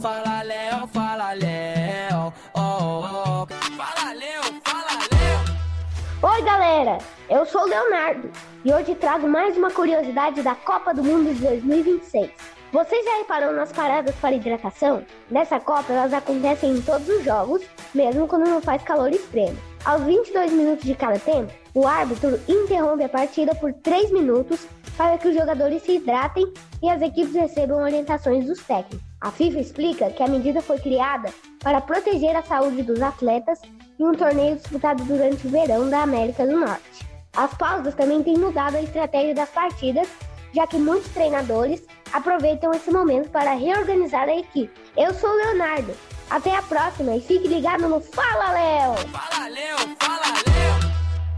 fala Léo, fala Léo. Oh, fala Léo, fala Léo. Oi galera, eu sou o Leonardo e hoje trago mais uma curiosidade da Copa do Mundo de 2026. Vocês já repararam nas paradas para hidratação? Nessa Copa elas acontecem em todos os jogos, mesmo quando não faz calor extremo. Aos 22 minutos de cada tempo, o árbitro interrompe a partida por 3 minutos para que os jogadores se hidratem e as equipes recebam orientações dos técnicos. A FIFA explica que a medida foi criada para proteger a saúde dos atletas em um torneio disputado durante o verão da América do Norte. As pausas também têm mudado a estratégia das partidas, já que muitos treinadores aproveitam esse momento para reorganizar a equipe. Eu sou o Leonardo. Até a próxima e fique ligado no Fala Léo! Fala Léo, fala Léo!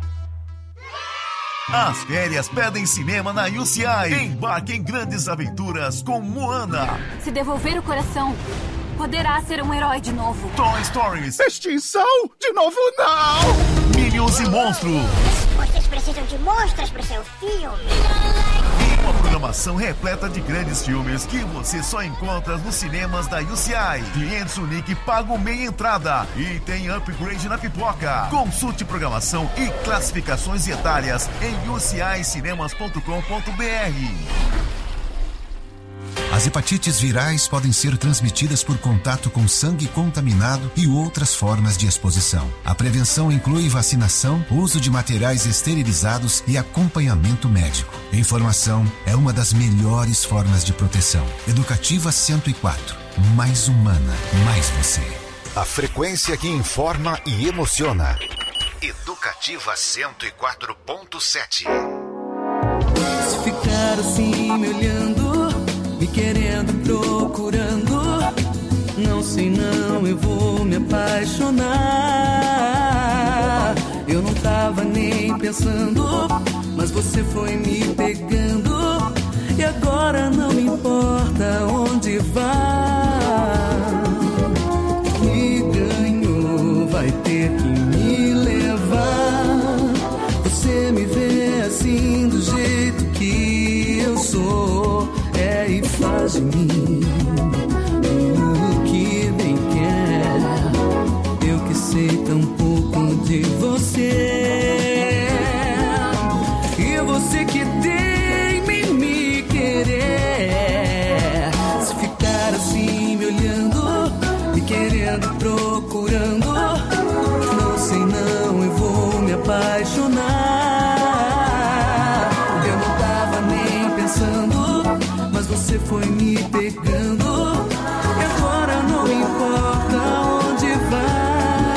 As férias pedem cinema na UCI. Embarque em grandes aventuras com Moana. Se devolver o coração, poderá ser um herói de novo. Toy Stories. Extinção? De novo não! Minions e Monstros. Vocês precisam de monstros pro seu filme. Uma programação repleta de grandes filmes que você só encontra nos cinemas da UCI. Clientes Unique pagam meia entrada e tem upgrade na pipoca. Consulte programação e classificações etárias em ucincinemas.com.br. As hepatites virais podem ser transmitidas por contato com sangue contaminado e outras formas de exposição. A prevenção inclui vacinação, uso de materiais esterilizados e acompanhamento médico. Informação é uma das melhores formas de proteção. Educativa 104. Mais humana, mais você. A frequência que informa e emociona. Educativa 104.7. Se ficar assim me olhando, me querendo, procurando, não sei não, eu vou me apaixonar. Eu não tava nem pensando, mas você foi me pegando, e agora não me importa onde vá. Me ganhou, vai ter que me levar. Você me vê assim do jeito que eu sou, e faz de mim o que bem quer. Eu que sei tão pouco de você, e você que tem em me querer. Se ficar assim me olhando, me querendo, procurando, não sei não, eu vou me apaixonar. Eu não tava nem pensando, mas você foi me pegando, e agora não importa onde vá.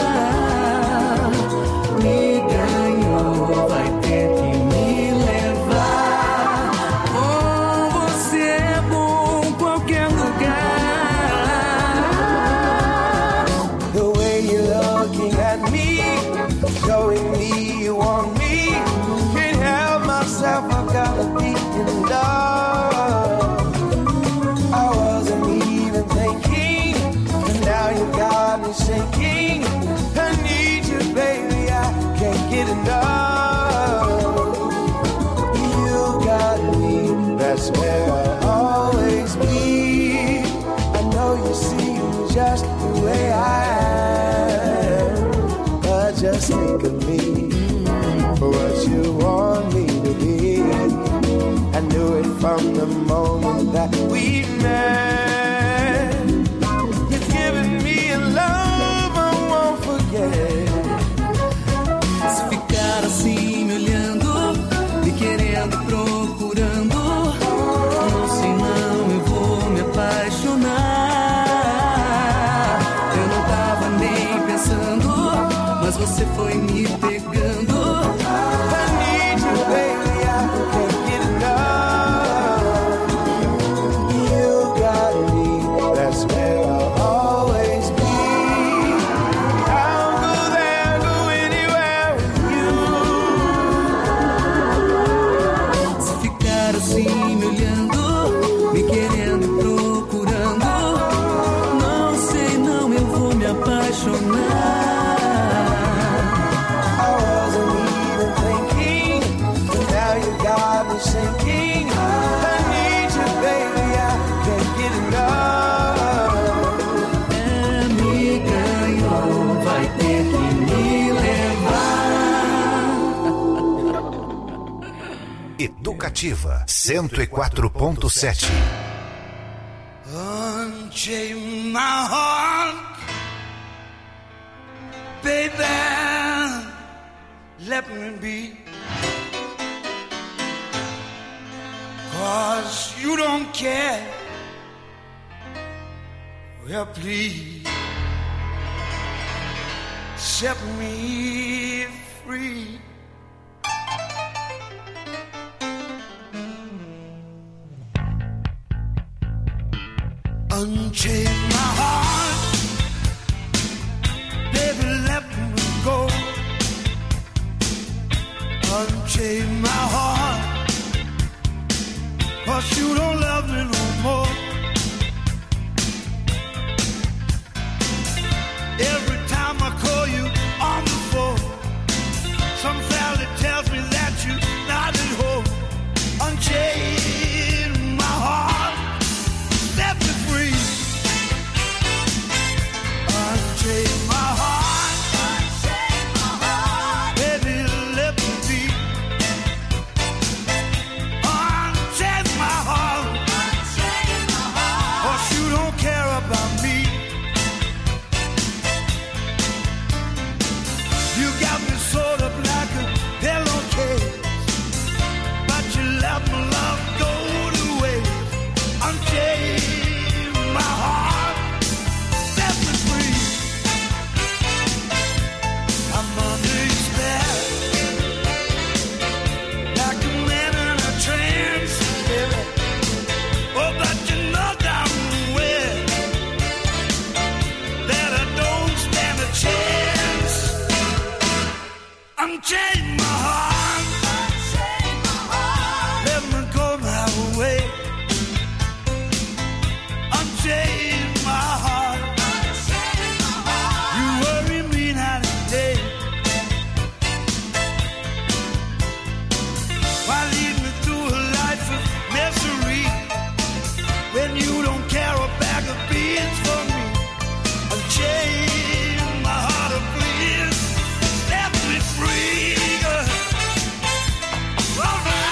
Me ganhou, vai ter que me levar. Com você é bom em qualquer lugar. The way you're looking at me, showing me you want me, can't help myself, I gotta be in love. Shaking, I need you, baby, I can't get enough. You got me, that's where I'll always be. I know you see me just the way I am, but just think of me, what you want me to be. I knew it from the moment that we met. Se ficar assim me olhando, me querendo, procurando, não sei não, eu vou me apaixonar. Eu não tava nem pensando, mas você foi me pegando. I need you, baby, I can't get enough. You got me, that's where I'll always be. Assim me olhando, me querendo, procurando, não sei não, eu vou me apaixonar. I Educativa 104.7. Unchain my heart, baby, let me be. 'Cause you don't care. Well, please set me free. Unchain my heart, baby, let me go. Unchain my heart, 'cause you don't love me no more. Every time I call you on the phone, some fella tells me that you're not at home. Unchain my heart, set me free. Unchain my heart, baby, let me be. Unchain my heart, 'cause you don't care about me. You got me sewed up like a pillowcase, but you let my love go to waste. Unchain my heart, set me free. I'm under your spell, like a man in a trance, baby. Oh, but you know damn well that I don't stand a chance. Unchain my heart, let me go my way. Unchain my heart, you worry me night and day. Why lead me through a life of misery when you don't care a bag of beans for me? Unchain my heart, oh please, set me free. All right.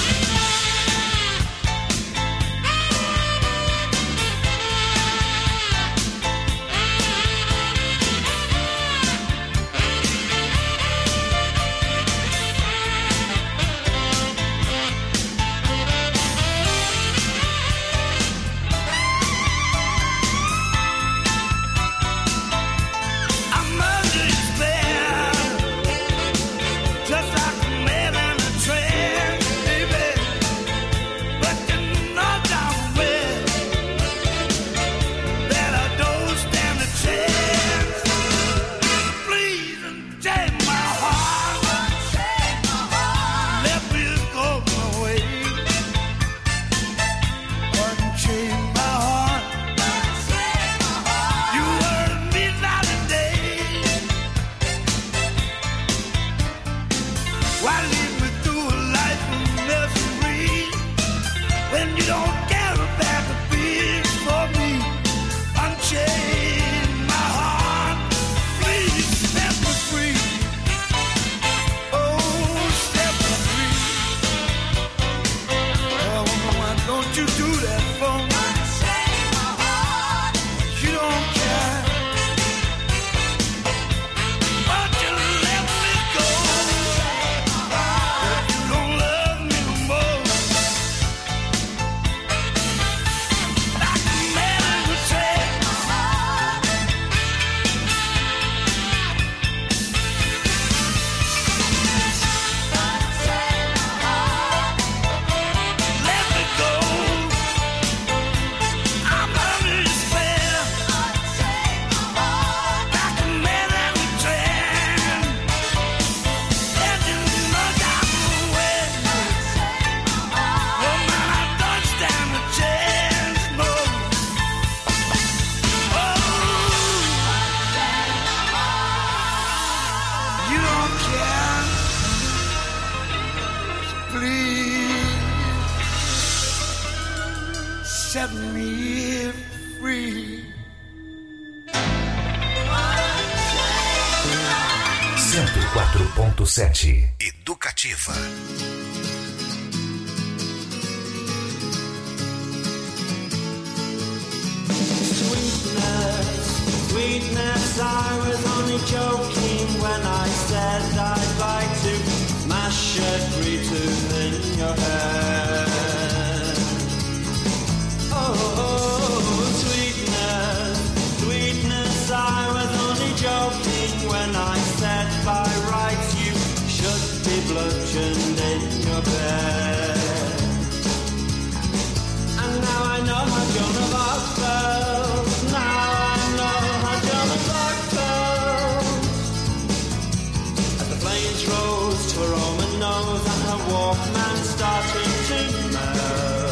I'm under your spell, just like a man in a trance, baby. But you know damn well that I don't stand a chance. Please unchain my heart, let me go my way. Unchain my heart, you worry me night and day. Why lead me through a life of misery when you don't care a bag of beans for me? Unchain my heart, please set me free. Oh, set me free. Oh, why don't you do that for me? You don't care, but you let me go. You don't love me no more. Like a man in a trance. Let me go. I'm under your spell, like a man in a trance. And you know damn well, oh man, I don't stand a chance, no. Oh, you don't care, so please set me free. 104.7. Educativa. Sweetness, I was only joking when I said I'd like to mash every tooth in your head. Oh, sweetness, sweetness, I was only joking when I said by rights you should be bludgeoned in your bed. And now I know how Joan of Arc felt. Now I know how Joan of Arc felt. As the flames rose to her Roman nose and her Walkman started to melt.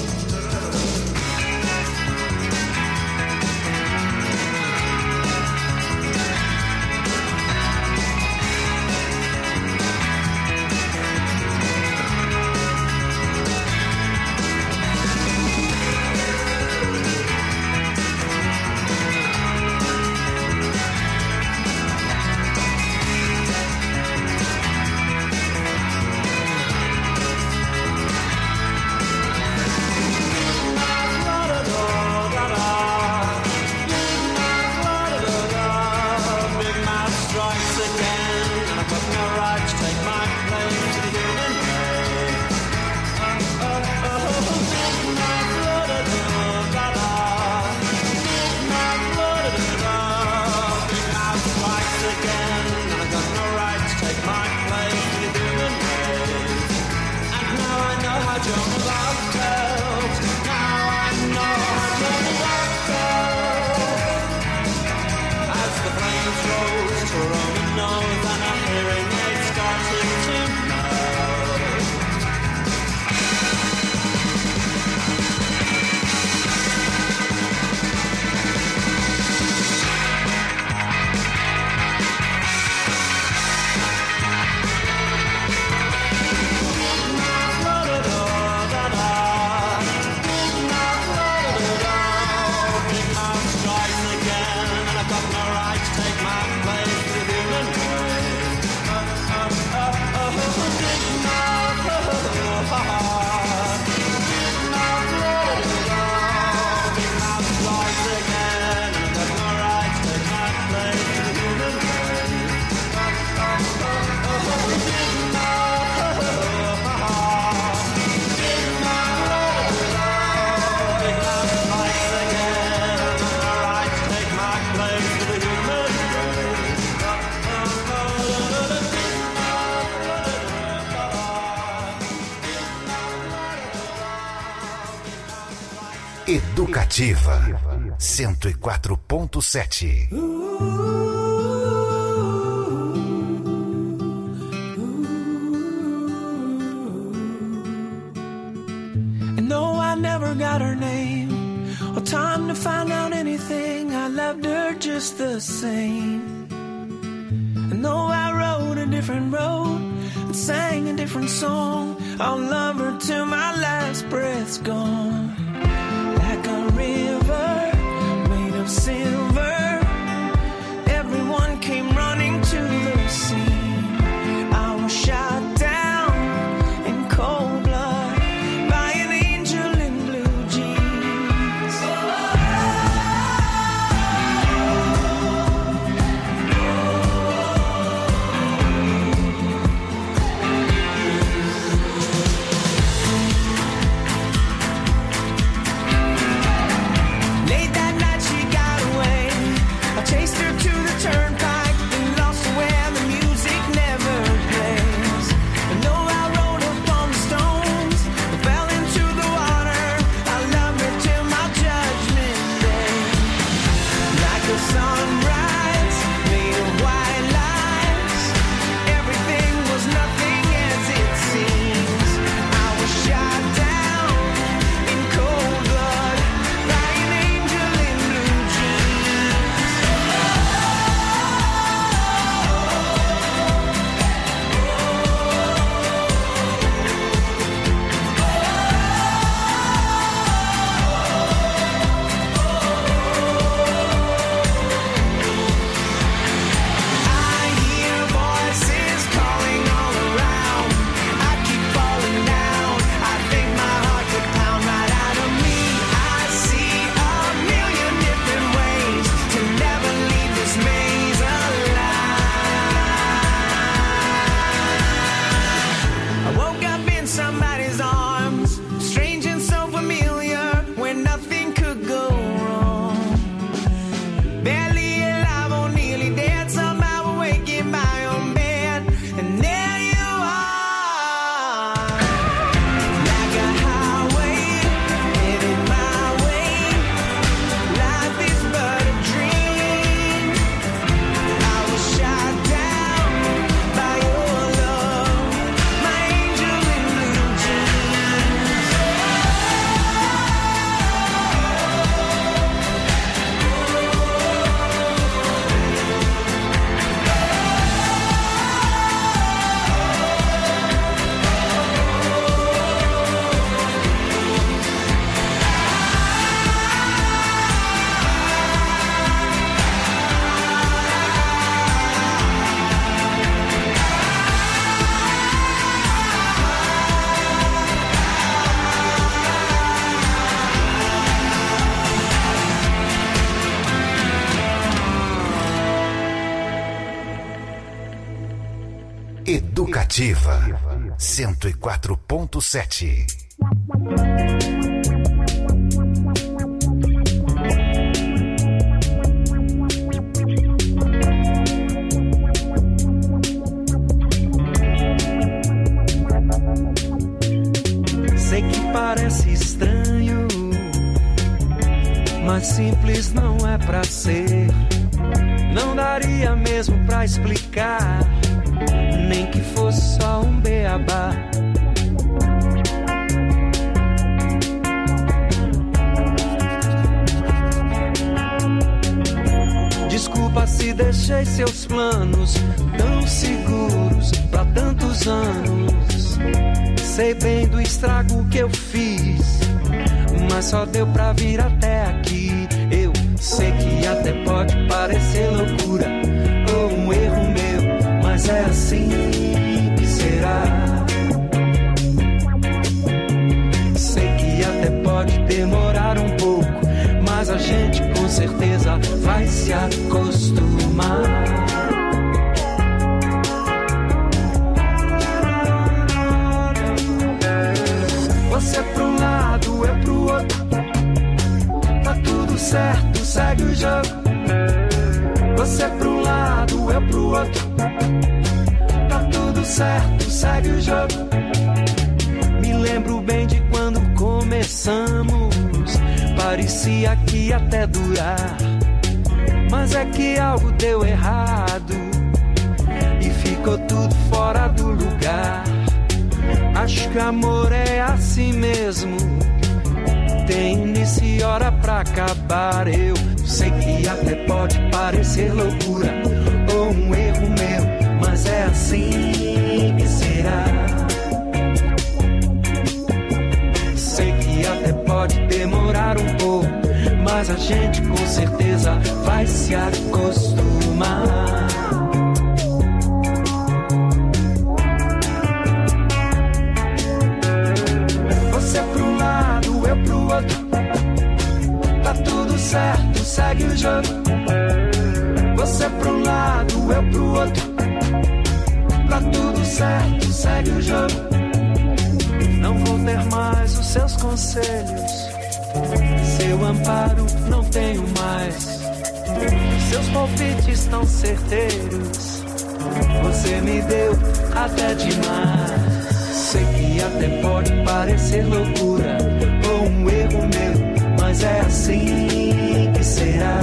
Educativa 104.7. And no, I never got her name or time to find out anything. I loved her just the same. And no, I rode a different road and sang a different song. I'll love her till my last breath's gone. Like a river made of silver, everyone came running to the scene. I was shot down in cold blood by an angel in blue jeans. Late that night she got away. I chased her to the turnpike and lost her where the music never plays. And though I rode upon the stones and fell into the water, I loved her till my judgment day. Like a sunrise made of white lights, everything was nothing as it seems. I was shot down in cold blood by an angel in blue jeans. barely alive or nearly dead, somehow awakened by your bed, and there you are, like a highway, headed my way. Life is but a dream. I was shot down by your love, my angel in blue jeans. Educativa 104.7. Sei que parece estranho, mas simples não é pra ser. Não daria mesmo pra explicar, nem que fosse só um beabá. Desculpa se deixei seus planos tão seguros pra tantos anos. Sei bem do estrago que eu fiz, mas só deu pra vir até aqui. Eu sei que até pode parecer loucura ou um erro meu, mas é assim que será. Sei que até pode demorar um pouco, mas a gente com certeza vai se acostumar. Você pra um lado, eu pro outro, tá tudo certo, segue o jogo. Você pra um lado, eu pro outro, tá tudo certo, segue o jogo. Me lembro bem de quando começamos, parecia que ia até durar, mas é que algo deu errado e ficou tudo fora do lugar. Acho que amor é assim mesmo, tem início e hora pra acabar. Eu sei que até pode parecer loucura ou um erro meu, mas é assim que será. Sei que até pode demorar um pouco, mas a gente com certeza vai se acostumar. Você pra um lado, eu pro outro, tá tudo certo, segue o jogo. Você pra um lado, eu pro outro, tá tudo certo, segue o jogo. Não vou ter mais os seus conselhos, seu amparo não tenho mais, seus palpites tão certeiros, você me deu até demais. Sei que até pode parecer loucura ou um erro meu, mas é assim que será.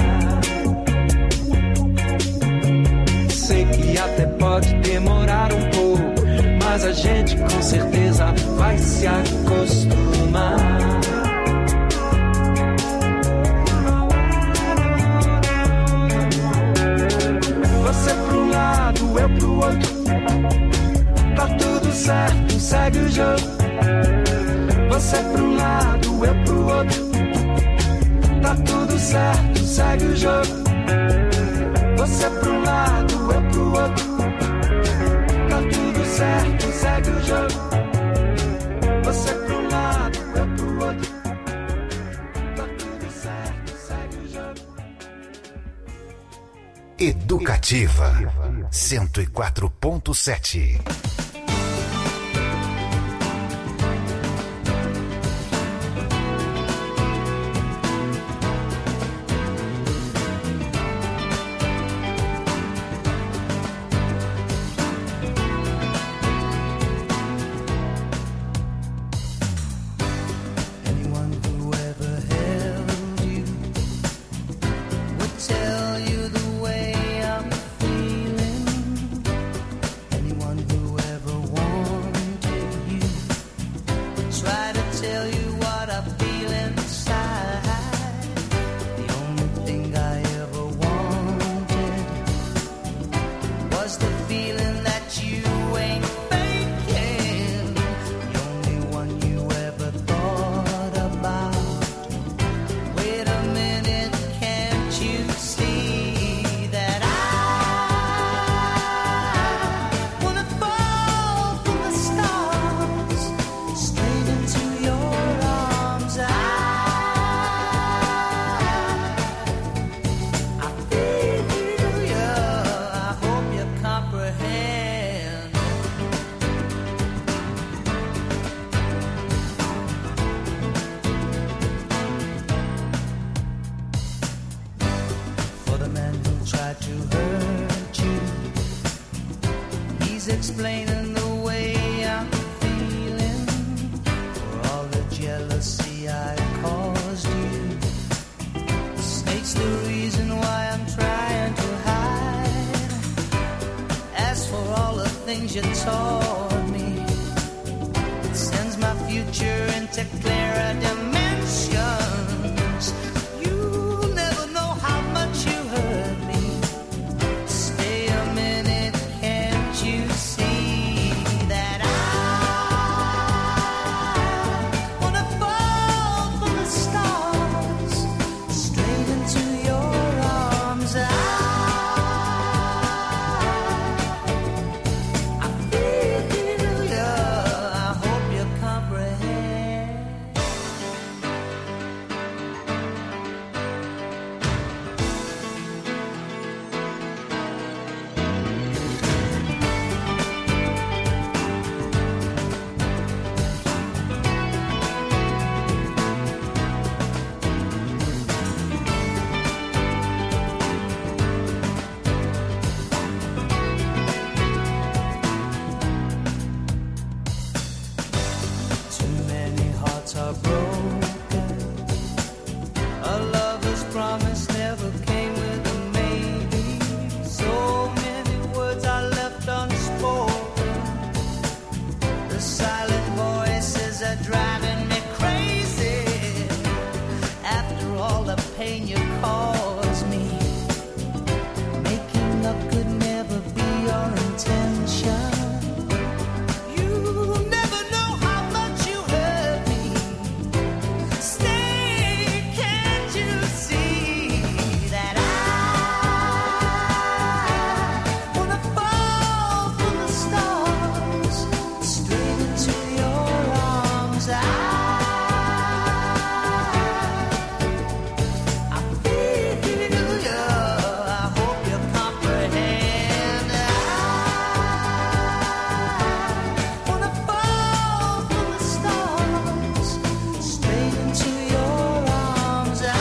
Sei que até pode demorar um pouco, mas a gente com certeza vai se acostumar. Você pro lado, eu pro outro, tá tudo certo, segue o jogo. Você pro lado, eu pro outro, tá tudo certo, segue o jogo. Você pro lado, eu pro outro, tá tudo certo, segue o jogo. Você pro lado, eu pro outro, tá tudo certo, segue o jogo. Educativa 104.7. man who tried to hurt you. He's explaining the way I'm feeling for all the jealousy I caused you. The snake's the reason why I'm trying to hide. As for all the things you taught me, it sends my future into clearer dimensions. You'll never know how much you hurt me. Stay a minute, can't you see that I wanna fall from the stars straight into your arms? I feel you, I hope you comprehend. Too many hearts are broken. A lover's promise never came with a maybe. So many words are left unspoken. The silent voices are driving me crazy. After all the pain you caused me, making up could never be your intention. You'll never know how much you hurt me. Stay, can't you see that I wanna fall from the stars straight into your arms? I feel you, I hope you comprehend. I wanna fall from the stars straight into your arms. I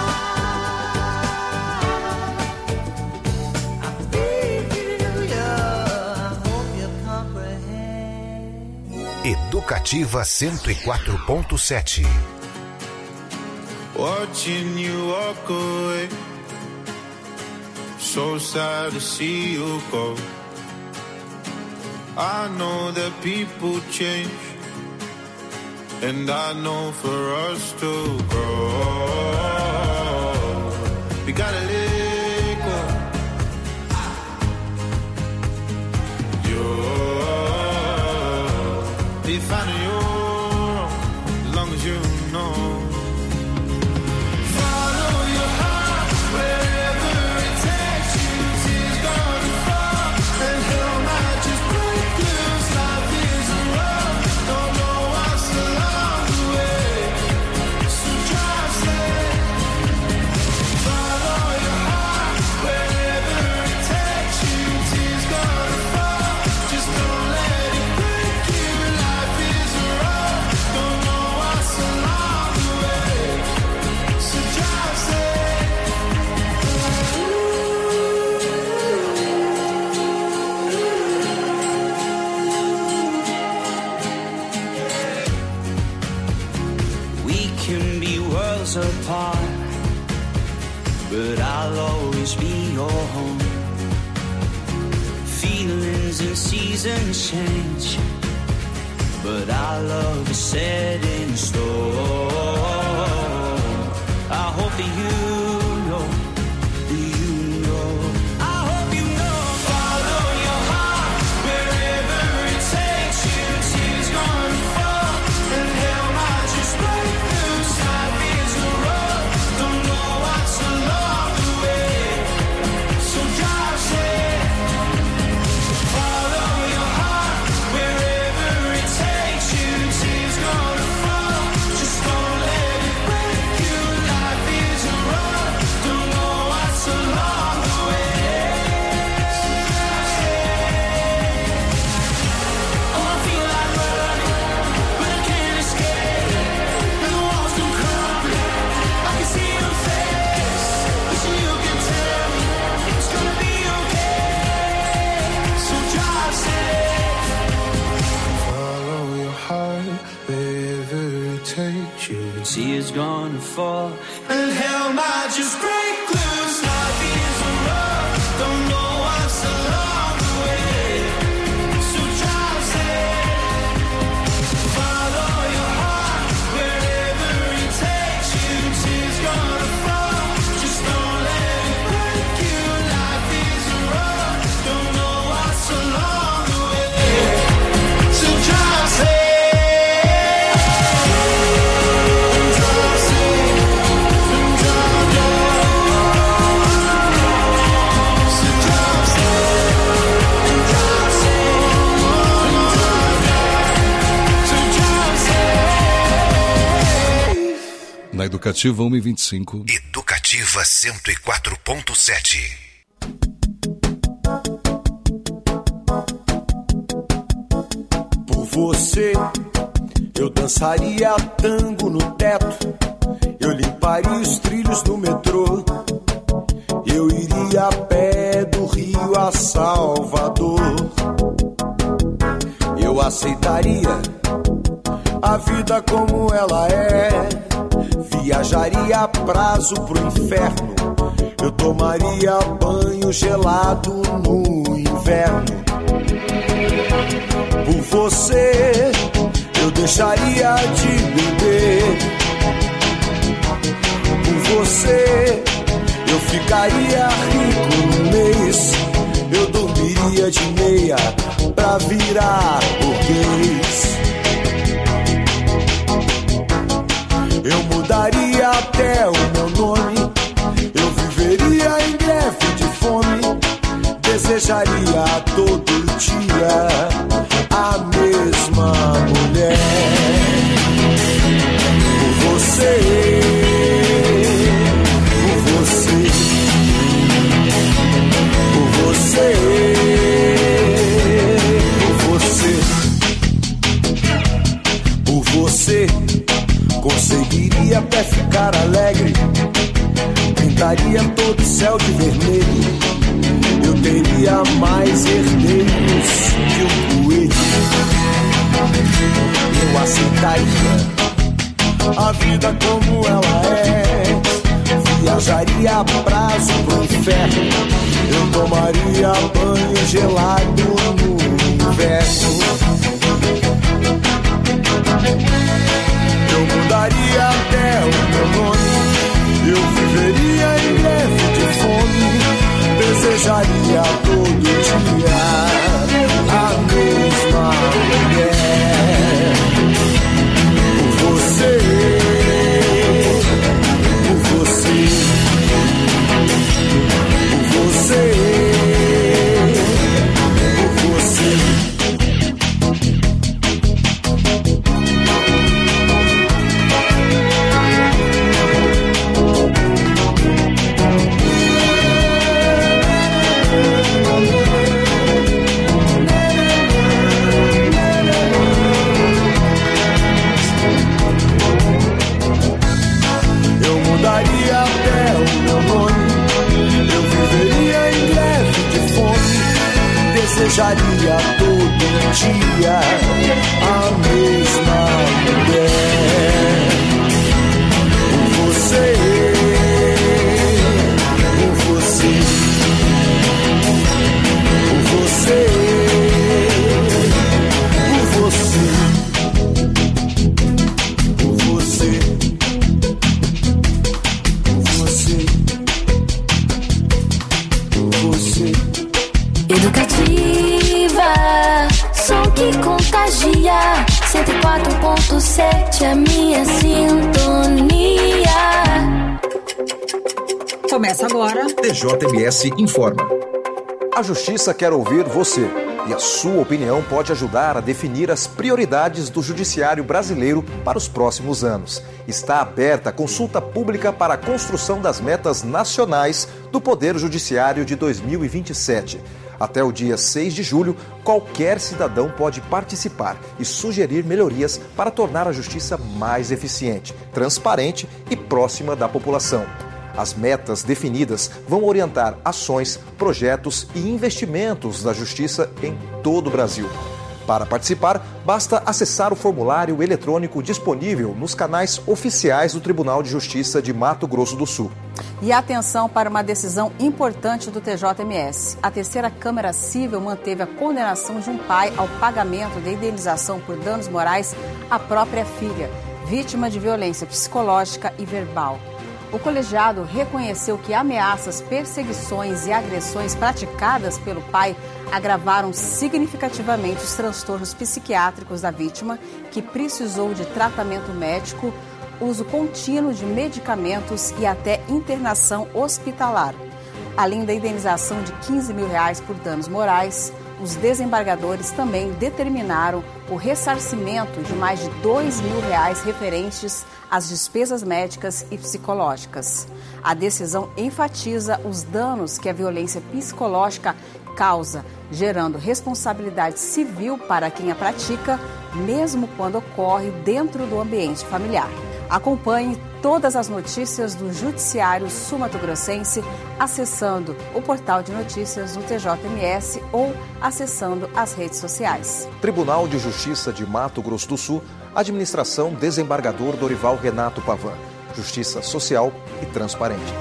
feel you, I hope you comprehend. Educativa 104.7. Watching you walk away, so sad to see you go. I know that people change, and I know for us to grow, we gotta let go. You're finding your own, as long as you know. Follow your heart wherever it takes you. Tears gonna fall and hell might just break loose. Life is a road, don't know what's along the way, so drive safe. Follow your heart wherever it takes you. Tears gonna fall, just don't let it break you. Life is a road, don't know what's along the way, so drive safe. We can be worlds apart, but I'll always be your home. Feelings and seasons change, but our love is set in stone. I hope that you know, I hope you know. Follow your heart wherever it takes you. Tears gonna fall and hell might just break loose. Life is a road, don't know what's along the way, so drive safe. Follow your heart wherever it takes you. Tears gonna fall, just don't let see is gonna fall. And hell might just break loose. Life is a rough, don't know what's along the way. So try to say, follow your heart wherever it takes you. Tears gonna fall, just don't let it break you. Life is a rough, don't know what's along the way. So try to say. Na Educativa 1:25. Educativa 104.7. Por você, eu dançaria tango no teto. Eu limparia os trilhos do metrô. Eu iria a pé do Rio a Salvador. Eu aceitaria a vida como ela é. Viajaria a prazo pro inferno. Eu tomaria banho gelado no inverno. Por você, eu deixaria de beber. Por você, eu ficaria rico no mês. Eu dormiria de meia pra virar burguês. Eu mudaria até o meu nome. Eu viveria em greve de fome. Desejaria todo dia a mesma mulher. Por você, por você, por você, por você, por você. Conseguiria até ficar alegre. Pintaria todo o céu de vermelho. Eu teria mais herdeiros que um coelho. Eu aceitaria a vida como ela é. Viajaria a prazo pro inferno. Eu tomaria banho gelado no inverno. Eu mudaria até o meu nome. Eu viveria em greve de fome. Desejaria todo dia a mesma mulher. Por você, por você, por você, por você. Desejaria todo dia a mesma mulher. Por você, por você, por você, por você, por você, por você. Educativa, som que contagia. 104.7 a minha sintonia. Começa agora. TJMS informa. A Justiça quer ouvir você. E a sua opinião pode ajudar a definir as prioridades do Judiciário brasileiro para os próximos anos. Está aberta a consulta pública para a construção das metas nacionais do Poder Judiciário de 2027. Até o dia 6 de julho, qualquer cidadão pode participar e sugerir melhorias para tornar a justiça mais eficiente, transparente e próxima da população. As metas definidas vão orientar ações, projetos e investimentos da Justiça em todo o Brasil. Para participar, basta acessar o formulário eletrônico disponível nos canais oficiais do Tribunal de Justiça de Mato Grosso do Sul. E atenção para uma decisão importante do TJMS. A terceira Câmara Civil manteve a condenação de um pai ao pagamento da indenização por danos morais à própria filha, vítima de violência psicológica e verbal. O colegiado reconheceu que ameaças, perseguições e agressões praticadas pelo pai agravaram significativamente os transtornos psiquiátricos da vítima, que precisou de tratamento médico, uso contínuo de medicamentos e até internação hospitalar. Além da indenização de R$15 mil por danos morais, os desembargadores também determinaram o ressarcimento de mais de R$2 mil referentes às despesas médicas e psicológicas. A decisão enfatiza os danos que a violência psicológica causa, gerando responsabilidade civil para quem a pratica, mesmo quando ocorre dentro do ambiente familiar. Acompanhe todas as notícias do Judiciário Sul-Mato-Grossense acessando o portal de notícias do TJMS ou acessando as redes sociais. Tribunal de Justiça de Mato Grosso do Sul, Administração Desembargador Dorival Renato Pavan. Justiça social e transparente.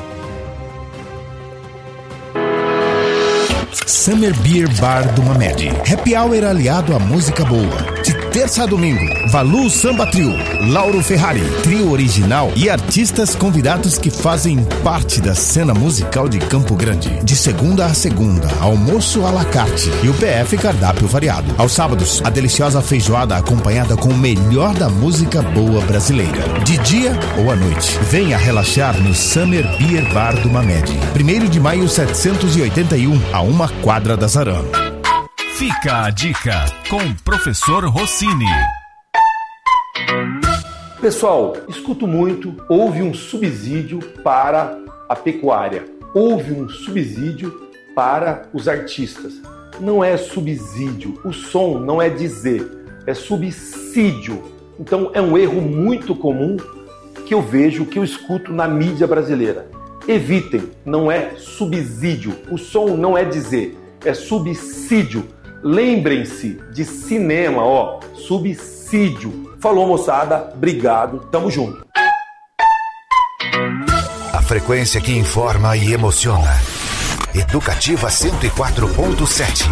Summer Beer Bar do Mamed. Happy Hour aliado à música boa. De terça a domingo, Valu Samba Trio, Lauro Ferrari, trio original e artistas convidados que fazem parte da cena musical de Campo Grande. De segunda a segunda, almoço à la carte e o PF cardápio variado. Aos sábados, a deliciosa feijoada acompanhada com o melhor da música boa brasileira. De dia ou à noite, venha relaxar no Summer Beer Bar do Mamed. 1º de maio 781, a 1 quadra da Zarã. Fica a dica com o professor Rossini. Pessoal, escuto muito, houve um subsídio para a pecuária, houve um subsídio para os artistas. Não é subsídio, o som não é dizer, é subsídio. Então é um erro muito comum que eu vejo, que eu escuto na mídia brasileira. Evitem, não é subsídio, o som não é dizer, é subsídio. Lembrem-se de cinema, subsídio. Falou, moçada, obrigado, tamo junto. A frequência que informa e emociona. Educativa 104.7.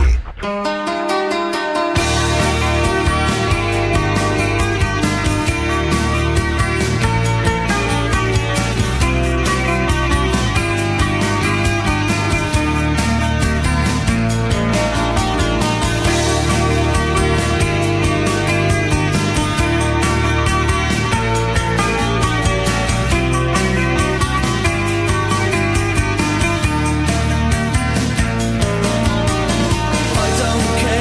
I don't care.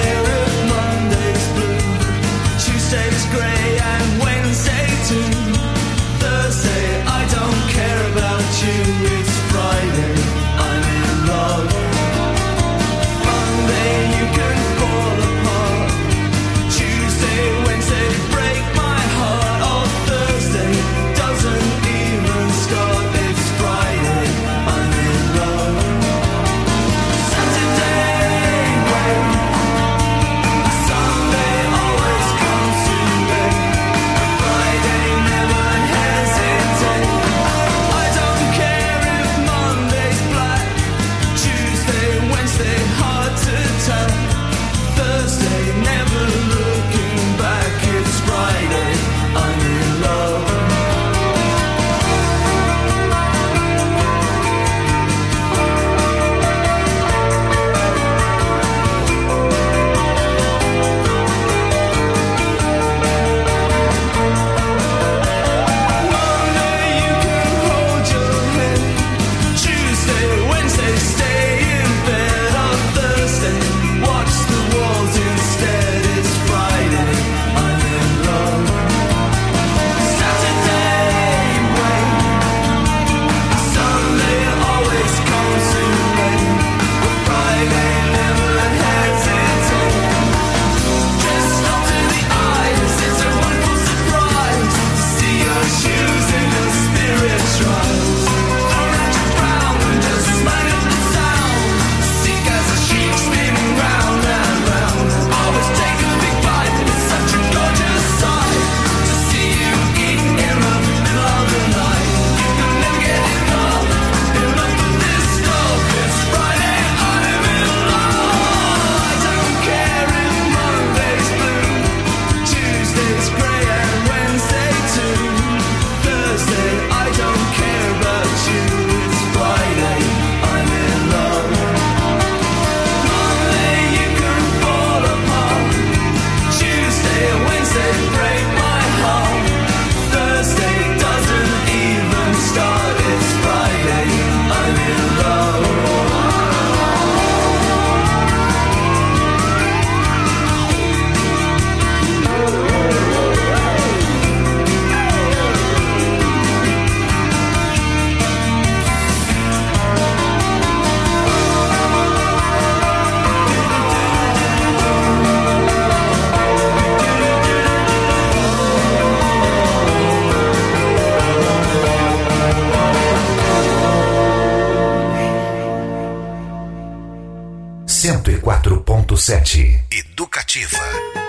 104.7. Educativa.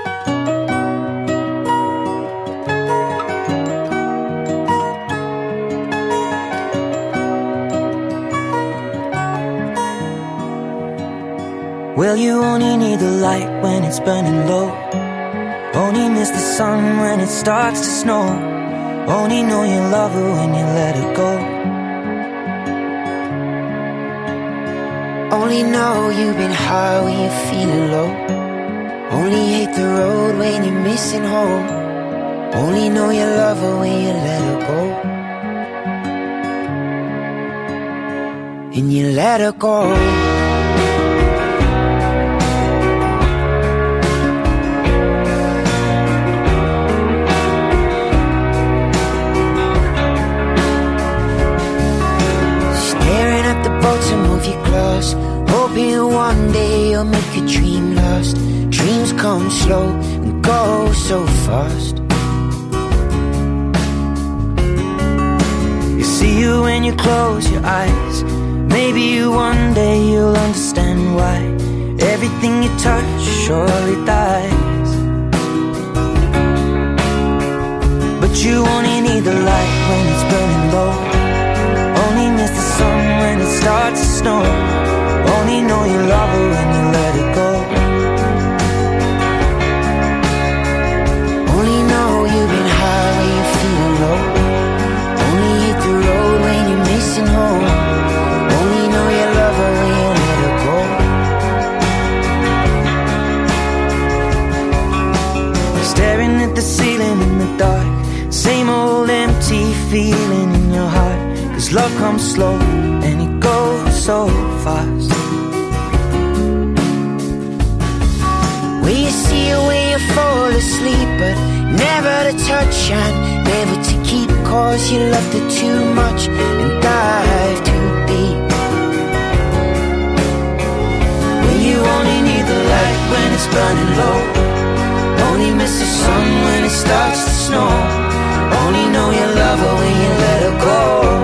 Well, you only need the light when it's burning low. Only miss the sun when it starts to snow. Only know you love her when you let her go. Only know you've been high when you're feeling low. Only hate the road when you're missing home. Only know you love her when you let her go. And you let her go. To move your close, hoping one day you'll make a dream last. Dreams come slow and go so fast. You see you when you close your eyes. Maybe one day you'll understand why everything you touch surely dies. But you only need the light when it's burning low. Only miss the sun when it starts to snow. Only know you love her when you let her go. Only know you've been high when you're feeling low. Only hit the road when you're missing home. Only know you love her when you let her go. Staring at the ceiling in the dark. Same old empty feeling in your heart. 'Cause love comes slow and it goes so fast. When you see her when you fall asleep, but never to touch and never to keep. 'Cause you loved her too much and dive too deep. When you only need the light when it's burning low. Only miss the sun when it starts to snow. Only know you love her when you let her go.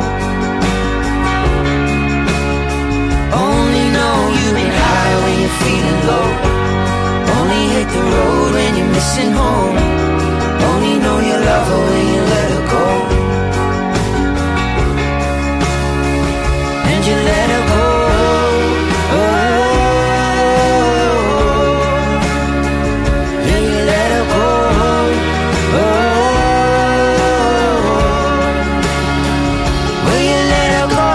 Only know you've been high when you're feeling low. Only hate the road when you're missing home. Only know you love her when you let her go. And you let her go. Oh, yeah, you let her go. Oh, well, you let her go.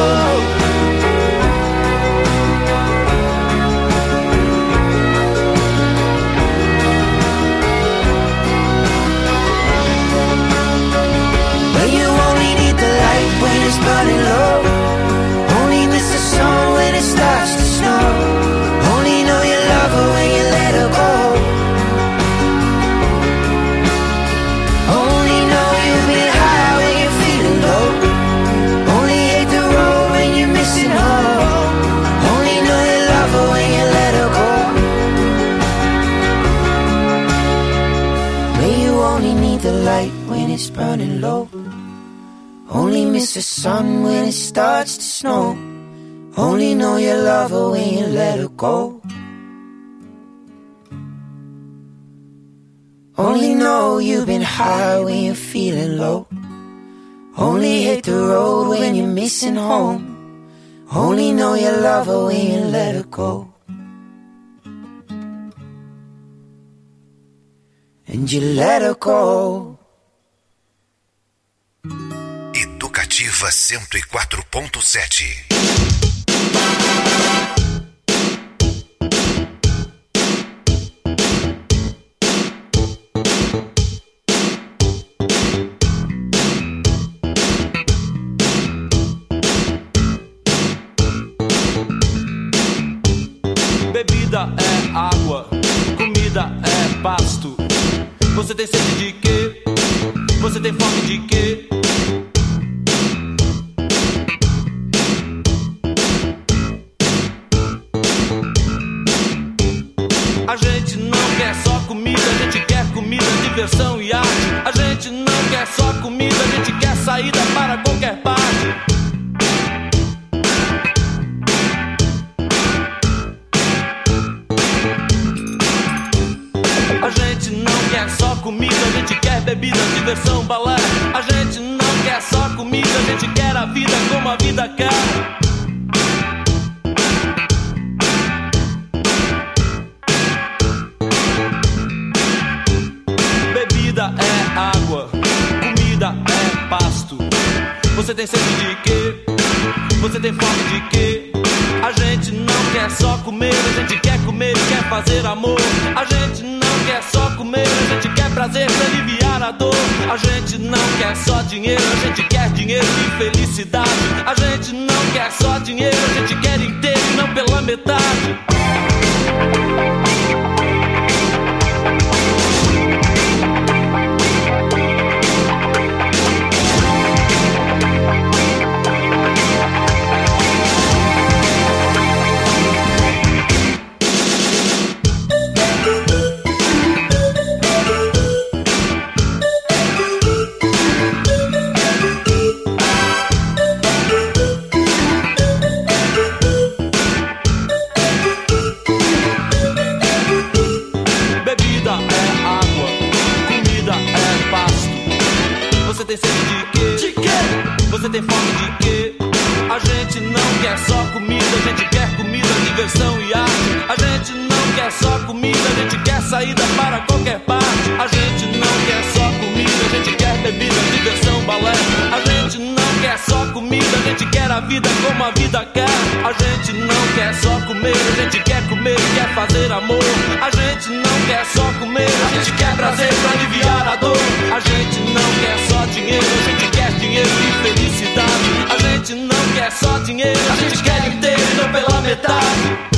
When it's burning low. Only miss the sun when it starts to snow. Only know you love her when you let her go. Only know you've been high when you're feeling low. Only hate the road when you're missing home. Only know you love her when you let her go. When you only need the light when it's burning low. Only miss the sun when it starts to snow. Only know you love her when you let her go. Only know you've been high when you're feeling low. Only hit the road when you're missing home. Only know you love her when you let her go. And you let her go. Educativa 104.7. Bebida é água, comida é pasto. Você tem sede de quê? Você tem fome de quê? A gente não quer só comida, a gente quer comida, diversão e arte. A gente não quer só comida, a gente quer saída para qualquer parte. bebida, diversão, balé. A gente não quer só comida, a gente quer a vida como a vida quer. Bebida é água, comida é pasto. Você tem sede de quê? Você tem fome de quê? A gente não quer só comer, a gente quer comer e quer fazer amor. A gente não quer só comer, a gente quer prazer pra aliviar a dor. A gente não quer só dinheiro, a gente quer dinheiro e felicidade. A gente não quer só dinheiro, a gente quer inteiro e não pela metade. Você tem fome de quê? A gente não quer só comida, a gente quer comida, diversão e arte. A gente não quer só comida, a gente quer saída para qualquer parte. A gente não quer só comida, a gente quer bebida, diversão, balé. A gente não quer só comida, a gente quer a vida como a vida quer. A gente não quer só comer, a gente quer comer e quer fazer amor. A gente não quer só comer, a gente quer prazer pra aliviar a dor. A gente não quer só dinheiro, a gente quer dinheiro e felicidade. A gente não quer só dinheiro, a gente quer inteiro e não pela metade.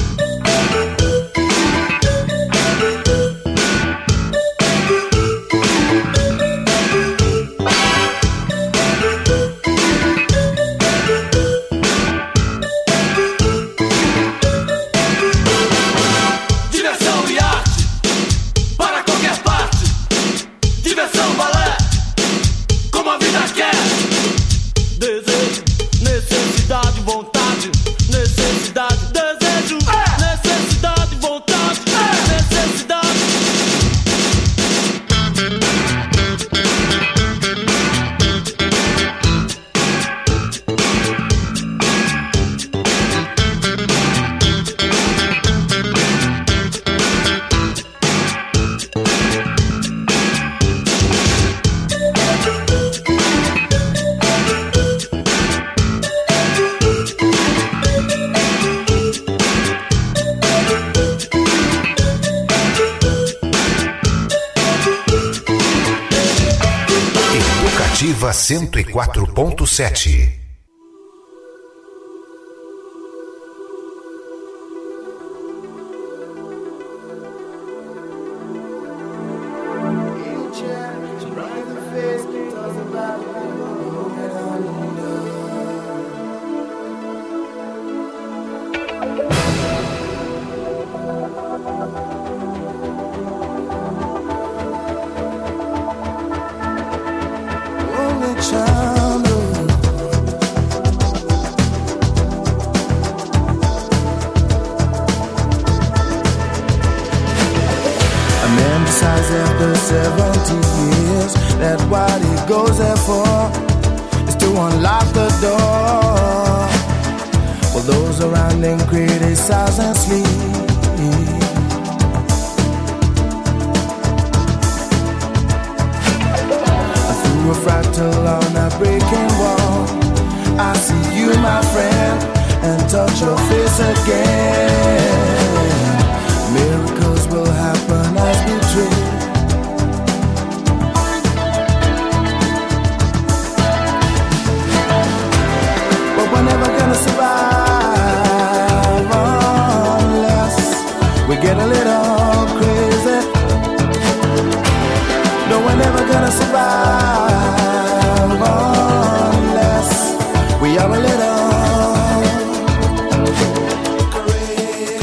Ativa 104.7. After 70 years, that what he goes there for is to unlock the door. Well, those around him criticize and sleep. Through a fractal on a breaking wall, I see you, my friend, and touch your face again. Miracles will happen as we dream. We're never gonna survive unless we get a little crazy. No, we're never gonna survive unless we are a little crazy.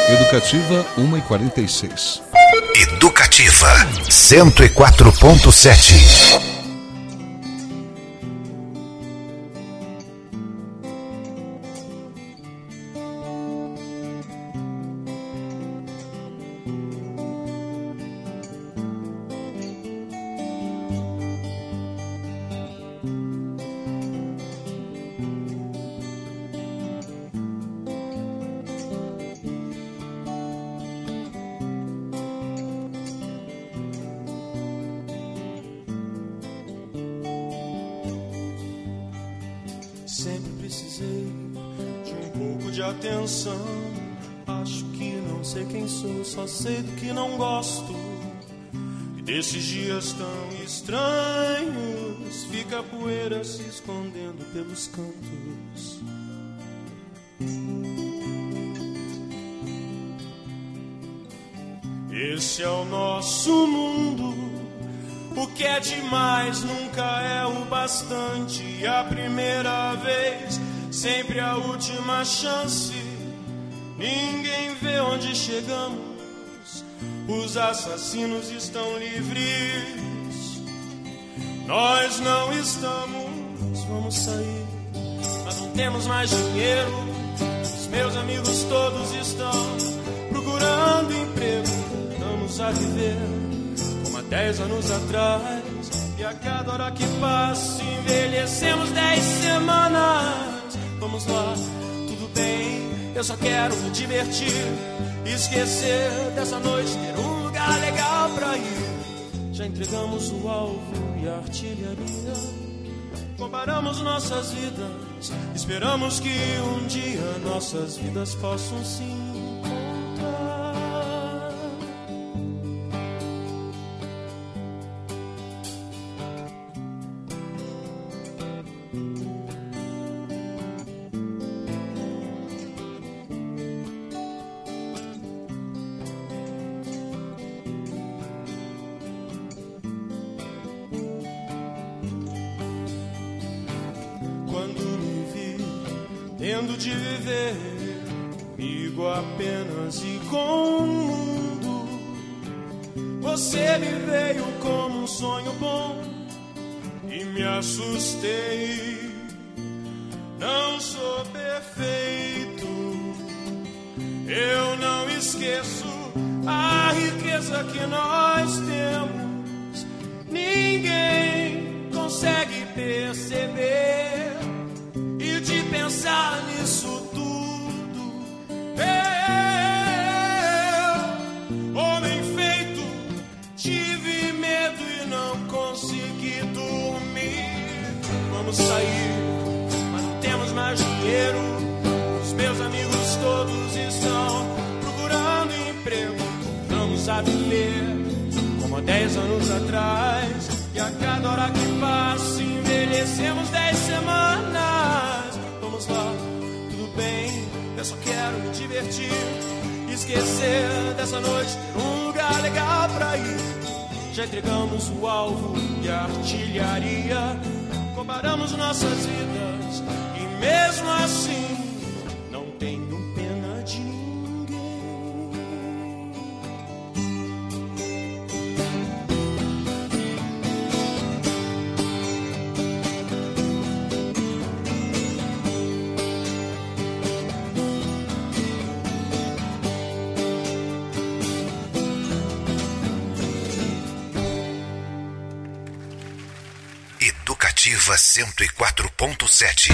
Educativa 1h46. Educativa 104.7. Sempre precisei de um pouco de atenção. Acho que não sei quem sou, só sei do que não gosto. E desses dias tão estranhos, fica a poeira se escondendo pelos cantos. Esse é o nosso mundo. O que é demais nunca é o bastante. A primeira vez, sempre a última chance. Ninguém vê onde chegamos. Os assassinos estão livres. Nós não estamos. Vamos sair, mas não temos mais dinheiro. Os meus amigos todos estão procurando emprego. Voltamos a viver como há 10 anos atrás. E a cada hora que passa envelhecemos 10 semanas. Vamos lá, tudo bem, eu só quero me divertir, esquecer dessa noite, ter um lugar legal pra ir. Já entregamos o alvo e a artilharia, comparamos nossas vidas, esperamos que um dia nossas vidas possam se encontrar. Tendo de viver comigo apenas e com o mundo, você me veio como um sonho bom e me assustei. Não sou perfeito, eu não esqueço a riqueza que nós temos. Ninguém consegue perceber. De pensar nisso tudo, eu, homem feito, tive medo e não consegui dormir. Vamos sair, mas não temos mais dinheiro. Os meus amigos todos estão procurando emprego. Voltamos a viver como há 10 anos atrás. E a cada hora que passa envelhecemos 10 semanas. Vamos lá, tudo bem, eu só quero me divertir, esquecer dessa noite, ter um lugar legal pra ir. Já entregamos o alvo e a artilharia, comparamos nossas vidas e mesmo assim não tenho pena de ninguém. Educativa 104.7.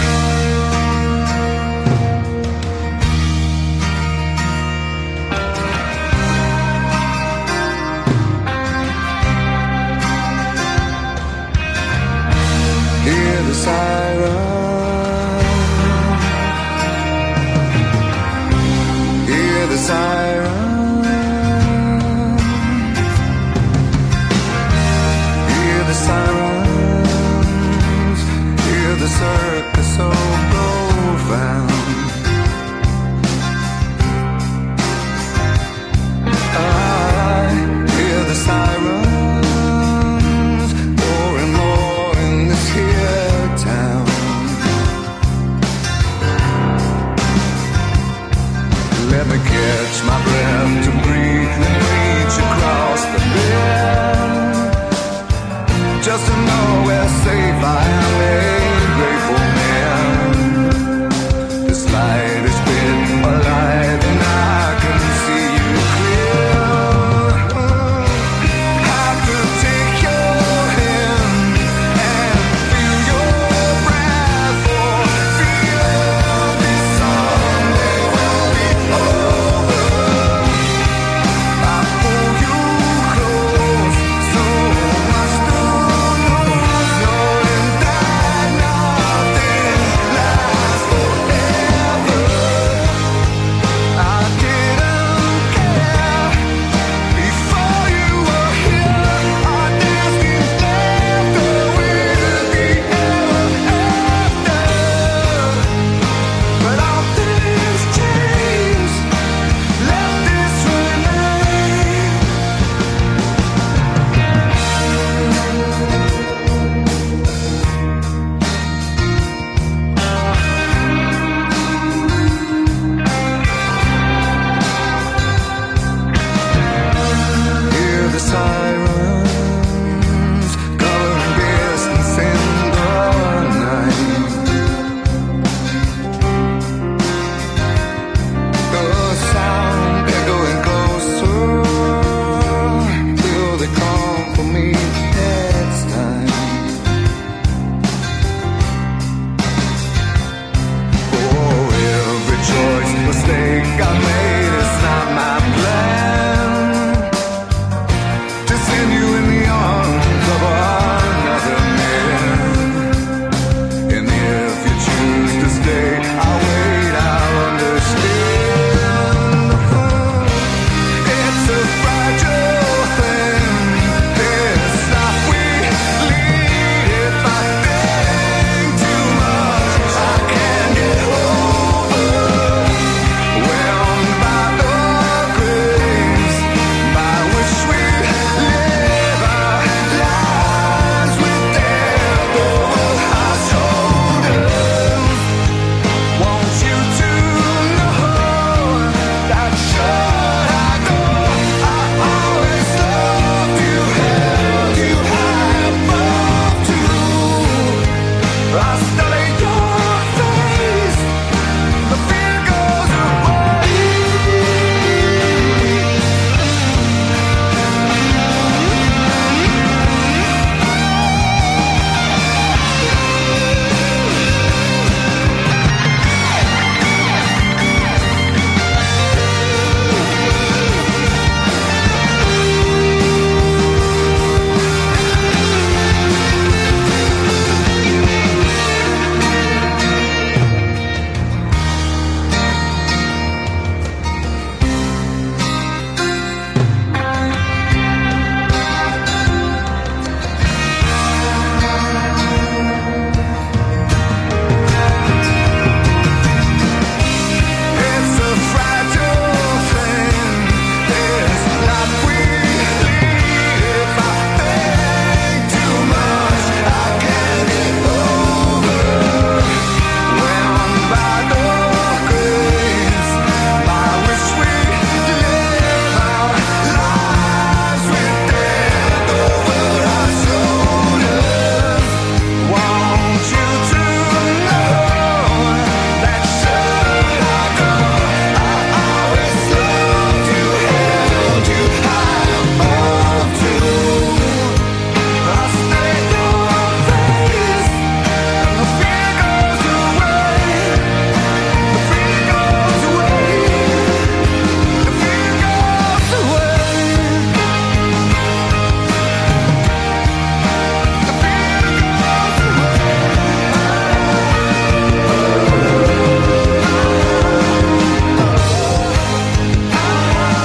Hear the siren, hear the siren, hear the siren. The circus so profound. I hear the sirens more and more in this here town. Let me catch my breath to